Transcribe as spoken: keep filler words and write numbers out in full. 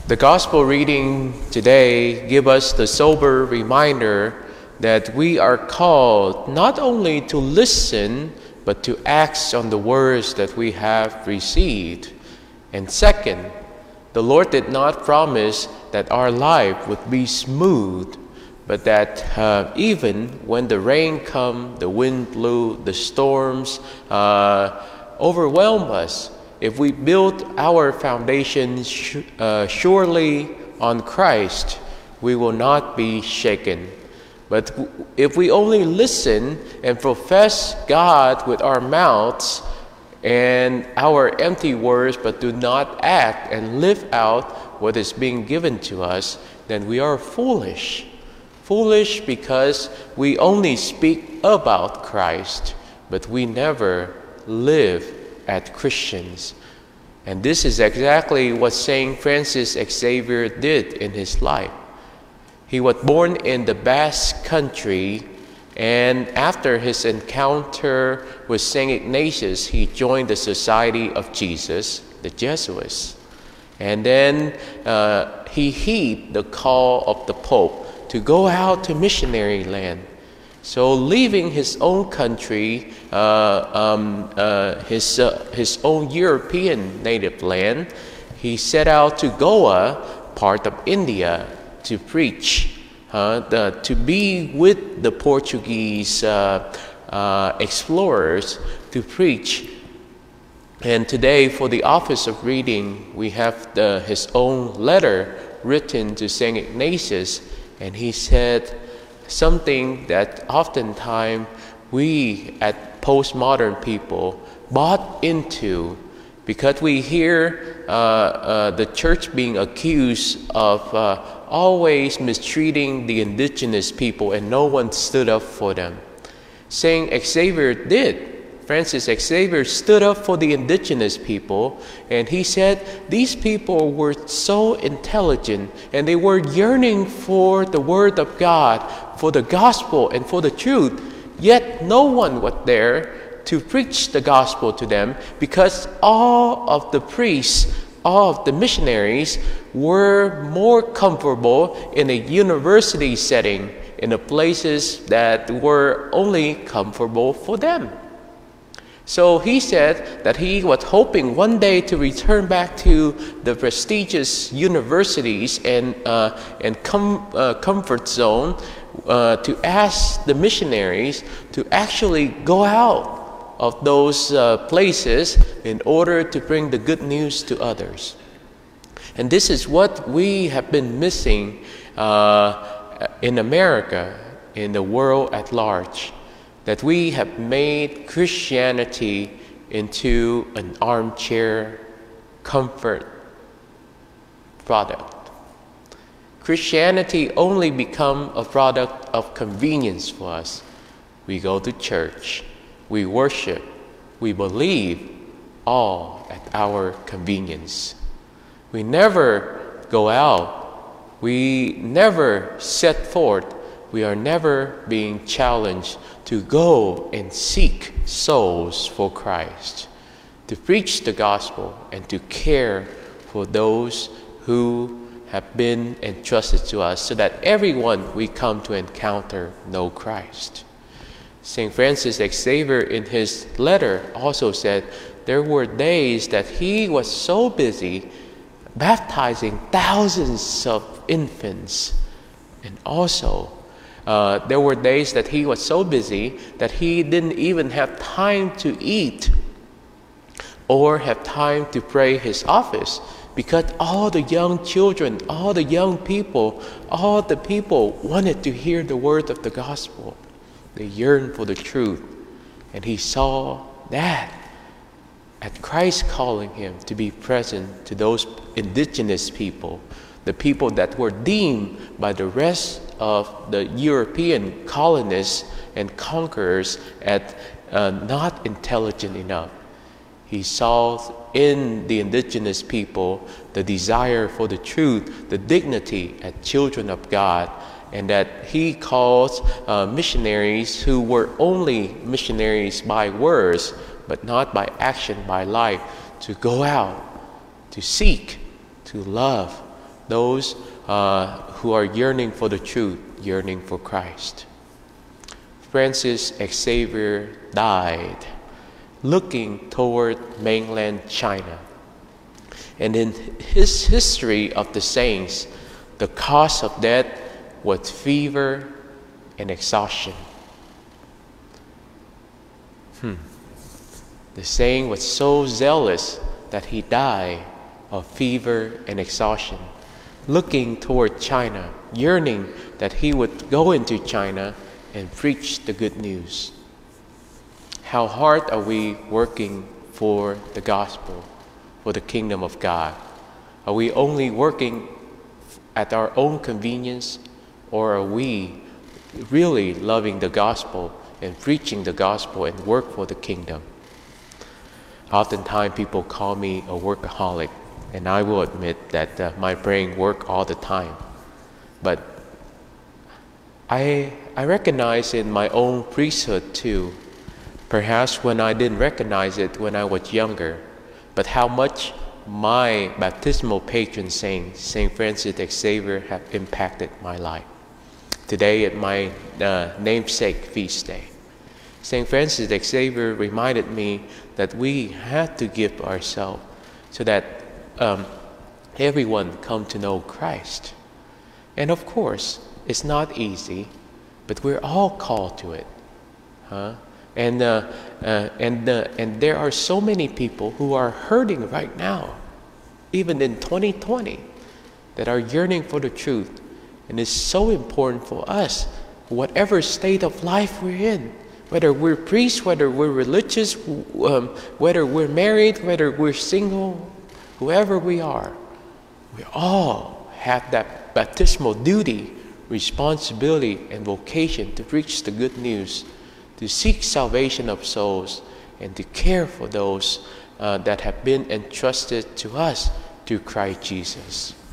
The gospel reading today gives us the sober reminder that we are called not only to listen, but to act on the words that we have received. And second, the Lord did not promise that our life would be smooth, but that uh, even when the rain come, the wind blew, the storms uh, overwhelm us, if we build our foundation sh- uh, surely on Christ, we will not be shaken. But w- if we only listen and profess God with our mouths and our empty words, but do not act and live out what is being given to us, then we are foolish. Foolish because we only speak about Christ, but we never live as Christians. And this is exactly what Saint Francis Xavier did in his life. He was born in the Basque country, and after his encounter with Saint Ignatius, he joined the Society of Jesus, the Jesuits. And then uh, he heeded the call of the Pope to go out to missionary land. So leaving his own country, uh, um, uh, his, uh, his own European native land, he set out to Goa, part of India, to preach, uh, the, to be with the Portuguese uh, uh, explorers to preach. And today, for the office of reading, we have the, his own letter written to Saint Ignatius, and he said something that oftentimes we, at postmodern people, bought into, because we hear uh, uh, the church being accused of uh, always mistreating the indigenous people, and no one stood up for them. Saint Xavier did. Francis Xavier stood up for the indigenous people, and he said these people were so intelligent and they were yearning for the Word of God, for the gospel and for the truth, yet no one was there to preach the gospel to them, because all of the priests, all of the missionaries were more comfortable in a university setting, in the places that were only comfortable for them. So he said that he was hoping one day to return back to the prestigious universities and uh, and com- uh, comfort zone uh, to ask the missionaries to actually go out of those uh, places in order to bring the good news to others. And this is what we have been missing uh, in America, in the world at large. That we have made Christianity into an armchair comfort product. Christianity only become a product of convenience for us. We go to church, we worship, we believe, all at our convenience. We never go out, we never set forth, we are never being challenged to go and seek souls for Christ, to preach the gospel and to care for those who have been entrusted to us, so that everyone we come to encounter know Christ. Saint Francis Xavier in his letter also said there were days that he was so busy baptizing thousands of infants, and also Uh, there were days that he was so busy that he didn't even have time to eat or have time to pray his office, because all the young children, all the young people, all the people wanted to hear the word of the gospel. They yearned for the truth. And he saw that at Christ calling him to be present to those indigenous people, the people that were deemed by the rest of the European colonists and conquerors as uh, not intelligent enough. He saw in the indigenous people the desire for the truth, the dignity as children of God, and that he calls uh, missionaries who were only missionaries by words, but not by action, by life, to go out, to seek, to love, those uh, who are yearning for the truth, yearning for Christ. Francis Xavier died looking toward mainland China. And in his history of the saints, the cause of death was fever and exhaustion. Hmm. The saint was so zealous that he died of fever and exhaustion, looking toward China, yearning that he would go into China and preach the good news. How hard are we working for the gospel, for the kingdom of God? Are we only working at our own convenience, or are we really loving the gospel and preaching the gospel and work for the kingdom? Oftentimes people call me a workaholic, and I will admit that uh, my brain works all the time. But I, I recognize in my own priesthood too, perhaps when I didn't recognize it when I was younger, but how much my baptismal patron saint, Saint Francis Xavier, have impacted my life. Today at my uh, namesake feast day, Saint Francis Xavier reminded me that we had to give ourselves so that um, everyone come to know Christ. And of course, it's not easy, but we're all called to it, huh? And uh, uh, and uh, and there are so many people who are hurting right now, even in twenty twenty, that are yearning for the truth. And it's so important for us, whatever state of life we're in, whether we're priests, whether we're religious, um, whether we're married, whether we're single, whoever we are, we all have that baptismal duty, responsibility, and vocation to preach the good news, to seek salvation of souls, and to care for those uh, that have been entrusted to us through Christ Jesus.